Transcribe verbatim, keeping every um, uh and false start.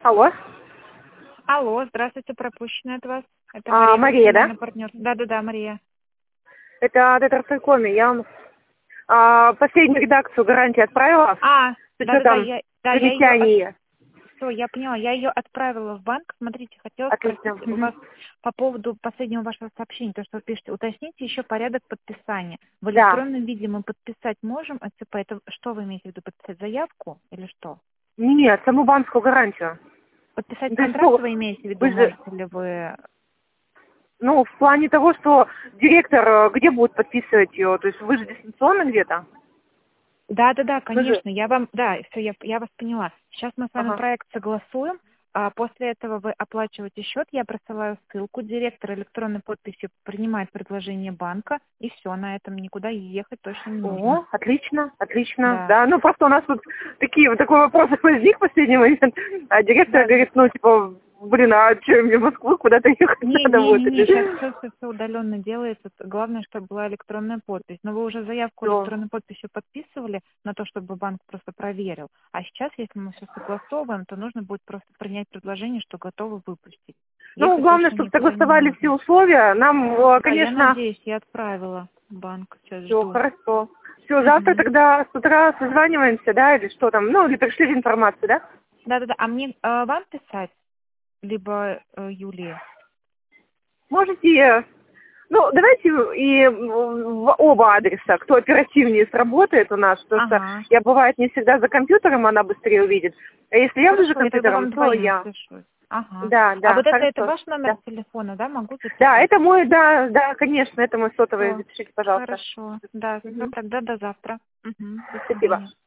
Алло. Алло, здравствуйте, пропущенная от вас. Это А, Мария, Мария, да? профессиональный партнер. Да-да-да, Мария. Это Тетрасайкоми. Я вам а, последнюю редакцию гарантии отправила. А, С да-да-да, учетом я, да, я ее, от... замечаний. Все, я поняла, я ее отправила в банк. Смотрите, хотела Отлично. спросить у вас по поводу последнего вашего сообщения, то, что вы пишете, уточните еще порядок подписания. В Да. электронном виде мы подписать можем ЭЦП? Это что вы имеете в виду, подписать заявку или что? Нет, саму банковскую гарантию. Подписать То есть, контракт ну, вы имеете в виду, вы же, можете ли вы? ну, в плане того, что директор э, где будет подписывать ее? То есть вы же дистанционно где-то? Да, да, да, Вы же... конечно. Я вам, да, все, я, я вас поняла. Сейчас мы с вами Ага. проект согласуем, а после этого вы оплачиваете счет, я присылаю ссылку, директор электронной подписью принимает предложение банка, и все, на этом никуда ехать точно не нужно. О, отлично, отлично. Да, Да, ну просто у нас тут такие вот такой вопрос возник в последний момент. А директор да. говорит, ну типа, блин, а что, мне в Москву куда-то ехать Не, надо не, вот. не, не, сейчас все, все, все удаленно делается. Главное, чтобы была электронная подпись. Но вы уже заявку Все. электронной подписью подписывали на то, чтобы банк просто проверил. А сейчас, если мы все согласовываем, то нужно будет просто принять предложение, что готовы выпустить. Ну, Ехать главное, точно чтобы никуда не согласовали все нужно. условия. Нам, э, Да, я конечно, надеюсь, я отправила в банк. Сейчас все жду. хорошо. Все, завтра Мгм. тогда с утра созваниваемся, да, или что там? Ну, или пришли информацию, да? Да-да-да. А мне э, вам писать, либо э, Юлии? Можете, э, ну, давайте и в оба адреса, кто оперативнее сработает у нас, потому что Ага. я, бывает, не всегда за компьютером, она быстрее увидит. А если я буду за Хорошо, я тогда компьютером, вам то двоим я. напишу. Ага. Да, А да, вот это, это хорошо. ваш номер Да. телефона, да? Могу Да, записать? это мой, да, да, конечно, это мой сотовый, Все, запишите, пожалуйста. хорошо. Да, Мгм. тогда до завтра. Мгм. До Спасибо. свидания.